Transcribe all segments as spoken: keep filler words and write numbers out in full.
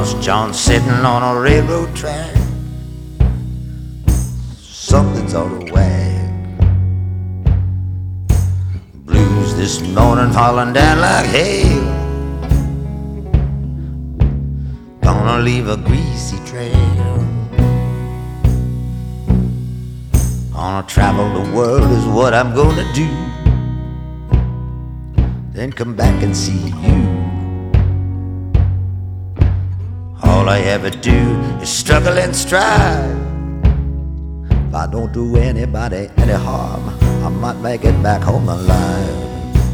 Lost John sitting on a railroad track. Something's out of whack. Blues this morning falling down like hail. Gonna leave a greasy trail. Gonna travel the world is what I'm gonna do. Then come back and see you. All I ever do is struggle and strive. If I don't do anybody any harm, I might make it back home alive.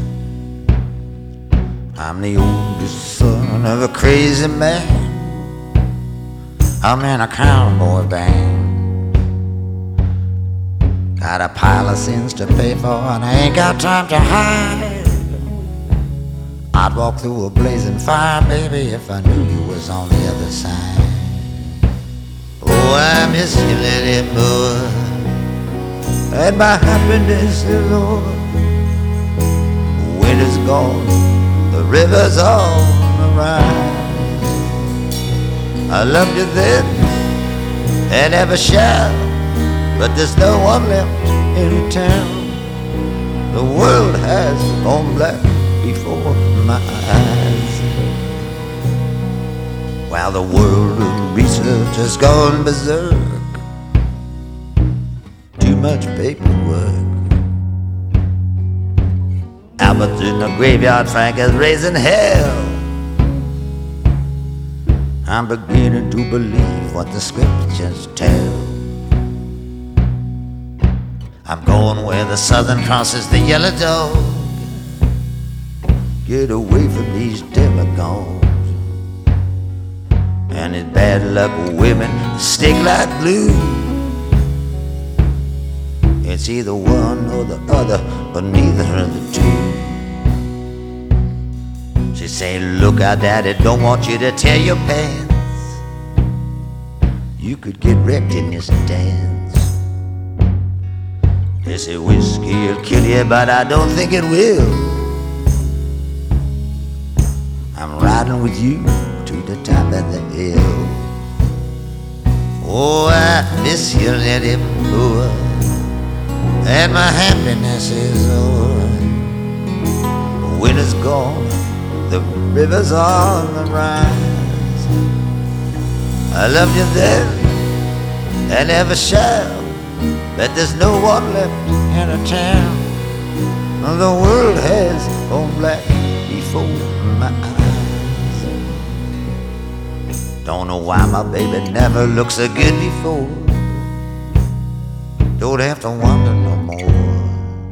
I'm the oldest son of a crazy man. I'm in a cowboy band. Got a pile of sins to pay for and I ain't got time to hide. I'd walk through a blazing fire, baby, if I knew you was on the other side. Oh, I miss you, little boy, and my happiness is over. The winter's gone, the river's on the rise. I loved you then, and ever shall, but there's no one left in town. The world has gone black before my eyes, while the world of research has gone berserk. Too much paperwork. Albert's in the graveyard, Frank is raising hell. I'm beginning to believe what the scriptures tell. I'm going where the Southern crosses the yellow dog. Get away from these demagogues and his bad luck women stick like glue. It's either one or the other, but neither of the two. She say, look out, daddy, don't want you to tear your pants. You could get wrecked in this dance. They say whiskey'll kill you, but I don't think it will. I'm riding with you to the top of the hill. Oh, I miss you, little boy, and my happiness is over. The winter's gone, the river's on the rise. I loved you then, and ever shall, but there's no one left in a town. The world has gone black before my eyes. Don't know why my baby never looked so good before. Don't have to wonder no more.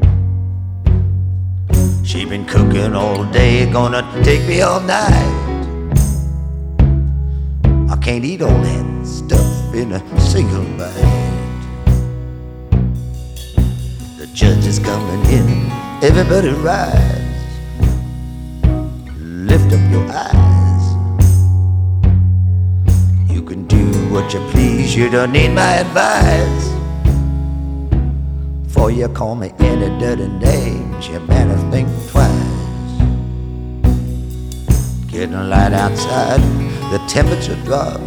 She been cooking all day, gonna take me all night. I can't eat all that stuff in a single bite. The judge is coming in, everybody rise. Lift up your eyes. You can do what you please, you don't need my advice. Before you call me any dirty names, you better think twice. Getting light outside, the temperature dropped.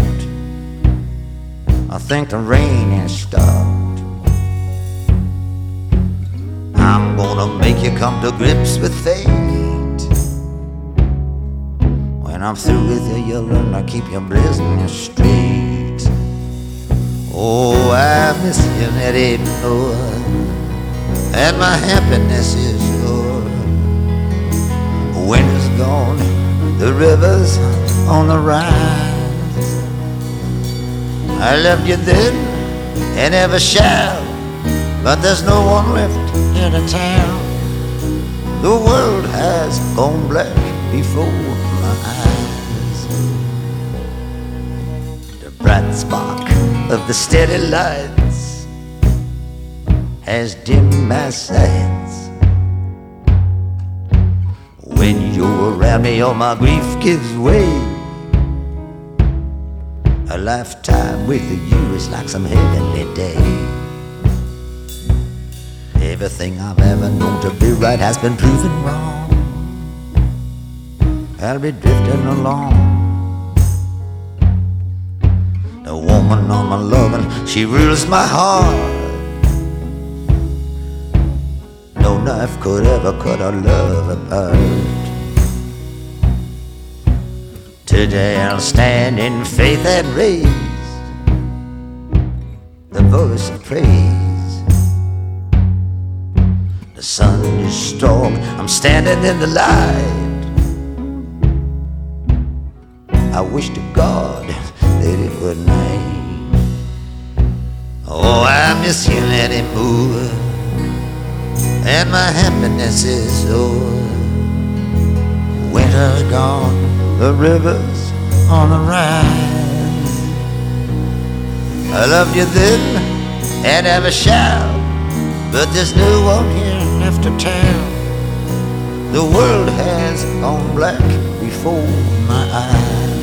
I think the rain has stopped. I'm gonna make you come to grips with fate. When I'm through with you, you'll learn to keep your business straight. Oh, I miss you, little boy, and my happiness is yours. Winter's gone, the river's on the rise. I loved you then, and ever shall, but there's no one left in a town. The world has gone black before my eyes. The bright spark of the steady lights has dimmed my sights. When you're around me, all my grief gives way. A lifetime with you is like some heavenly day. Everything I've ever known to be right has been proven wrong. I'll be drifting along The woman on my loving, she rules my heart. No knife could ever cut our love apart. Today I'll stand in faith and raise the voice of praise. The sun is strong, I'm standing in the light. I wish to God that it were night. Oh, I miss you, Letty Moore, and my happiness is o'er. Winter's gone, the river's on the Rhine. I loved you then and ever shall, but there's no one here left to tell. The world has gone black before my eyes.